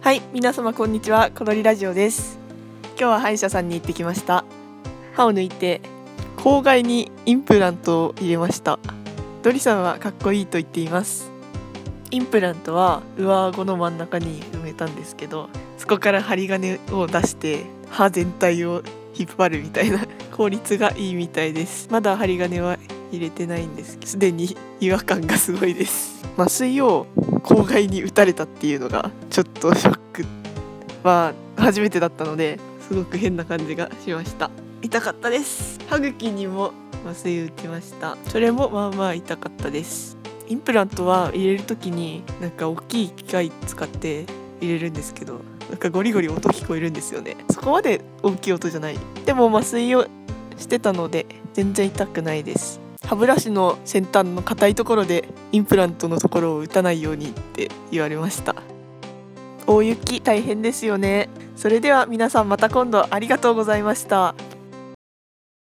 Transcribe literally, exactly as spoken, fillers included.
はい、皆様こんにちは。このりラジオです。今日は歯医者さんに行ってきました。歯を抜いて口外にインプラントを入れました。ドリさんはかっこいいと言っています。インプラントは上顎の真ん中に埋めたんですけど、そこから針金を出して歯全体を引っ張るみたいな効率がいいみたいです。まだ針金は入れてないんですけど、すでに違和感がすごいです。麻酔を口外に打たれたっていうのがちょっとショックは初めてだったので、すごく変な感じがしました。痛かったです。歯茎にも麻酔打ちました。それもまあまあ痛かったです。インプラントは入れる時になんか大きい機械使って入れるんですけど、なんかゴリゴリ音聞こえるんですよね。そこまで大きい音じゃない。でも麻酔をしてたので全然痛くないです。歯ブラシの先端の硬いところでインプラントのところを打たないようにって言われました。大雪大変ですよね。それでは皆さんまた今度ありがとうございました。